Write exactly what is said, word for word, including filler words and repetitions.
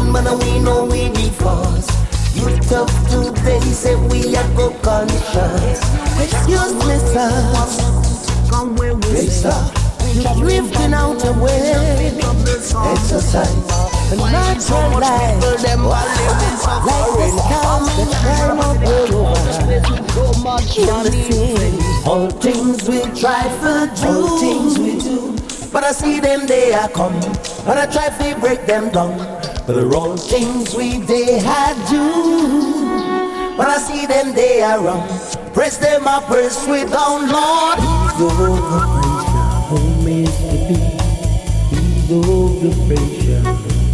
but we know we be fast. You tough today, say we are go conscious. Excuse me, sir. Come where we stop. You're drifting out away. Exercise a natural life. Like the storm, the time of the world. All things we try for do. All things we do. But I see them, they are come. But I try to break them down. But the wrong things we they had do. But I see them, they are wrong. Press them up, press we down, Lord. He's over the pressure, home is to be. He's over the pressure.